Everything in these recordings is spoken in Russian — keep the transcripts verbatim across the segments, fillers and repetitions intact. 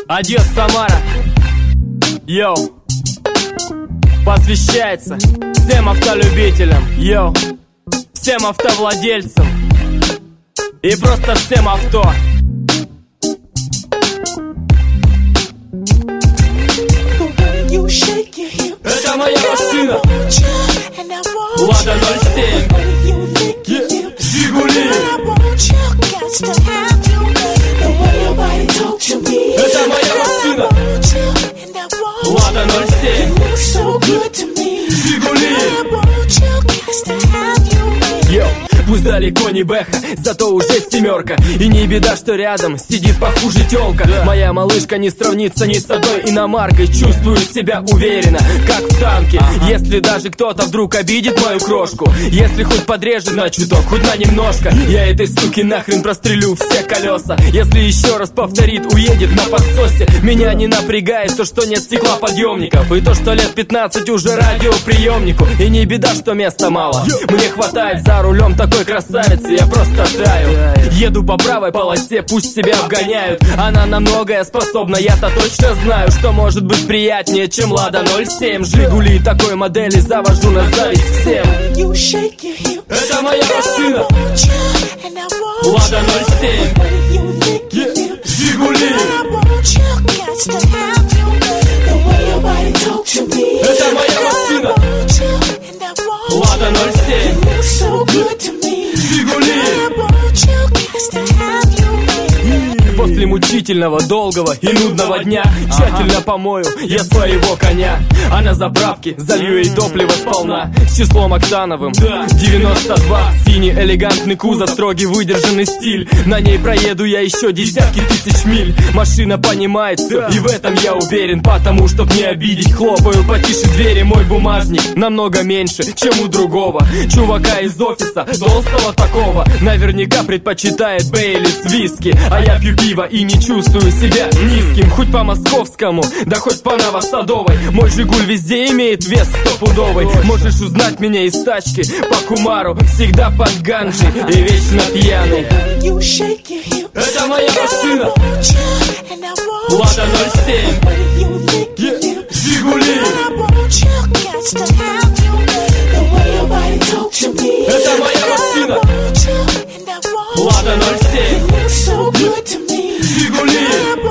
Адьос, Самара. Йоу. Посвящается всем автолюбителям. Йоу. Всем автовладельцам. И просто всем авто. Это моя машина. Лада ноль семь. Жигули. Это моя машина. Лада ноль семь. Жигули. Йоу. Пусть далеко не бэха, зато уже семерка. И не беда, что рядом сидит похуже тёлка. Моя малышка не сравнится ни с одной иномаркой. Чувствую себя уверенно, как в танке. Если даже кто-то вдруг обидит мою крошку, если хоть подрежет на чуток, хоть на немножко, я этой суки нахрен прострелю все колеса. Если еще раз повторит, уедет на подсосе. Меня не напрягает то, что нет стеклоподъемников, и то, что лет пятнадцать уже радиоприемнику. И не беда, что места мало, мне хватает за рулем такой красавицы, я просто таю. Еду по правой полосе, пусть себя обгоняют. Она на многое способна, я-то точно знаю, что может быть приятнее, чем Лада ноль семь. Жигули такой модели завожу на зависть всем. Это моя машина. Лада ноль семь. Жигули. Это моя машина. Лада ноль семь. Жигули. После мучительного, долгого и нудного дня тщательно помою я своего коня, а на заправке залью ей топливо сполна с числом октановым девяносто два. Синий элегантный кузов, строгий выдержанный стиль. На ней проеду я еще десятки тысяч миль. Машина понимает все, и в этом я уверен. Потому, чтоб не обидеть, хлопаю потише двери. Мой бумажник намного меньше, чем у другого чувака из офиса, толстого такого. Наверняка предпочитает Бейлис, виски, а я пью пиво и не чувствую себя низким. Хоть по московскому, да хоть по Новосадовой. Мой Жигуль везде имеет вес стопудовый. Можешь узнать меня из тачки по Кумару, всегда под ганджи и вечно пьяный. Это моя машина. Лада ноль семь. Жигули. Это моя машина. Лада ноль семь. Жигули.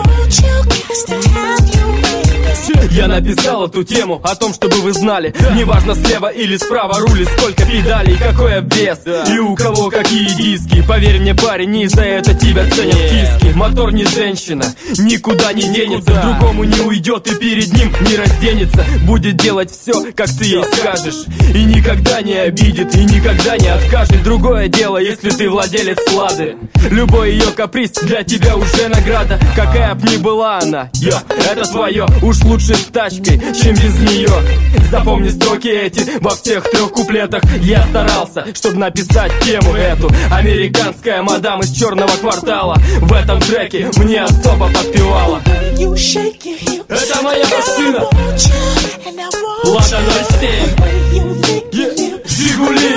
Я написал эту тему о том, чтобы вы знали, неважно слева или справа рулит, сколько педалей, какой обвес и у кого какие диски. Поверь мне, парень, не за это тебя ценят киски. Мотор не женщина, никуда не денется, к другому не уйдет и перед ним не разденется. Будет делать все, как ты ей скажешь, и никогда не обидит, и никогда не откажет. Другое дело, если ты владелец Лады. Любой ее каприз для тебя уже награда. Какая б ни была она, йо, это твое. Уж лучше с тачкой, чем без нее. Запомни строки эти во всех трех куплетах. Я старался, чтобы написать тему эту. Американская мадам из черного квартала в этом треке мне особо подпевала. Это моя машина. Лада ноль семь. Жигули.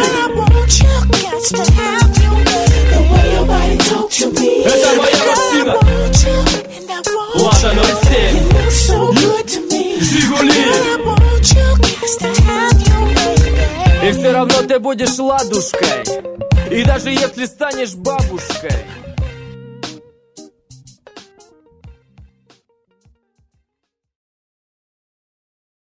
Это моя машина. Лада ноль семь. Жигули. И все равно ты будешь ладушкой, и даже если станешь бабушкой.